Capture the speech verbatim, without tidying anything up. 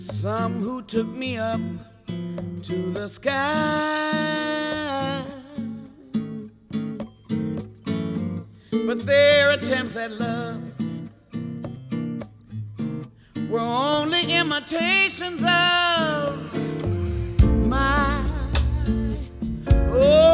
Some who took me up to the sky, but their attempts at love were only imitations of my oh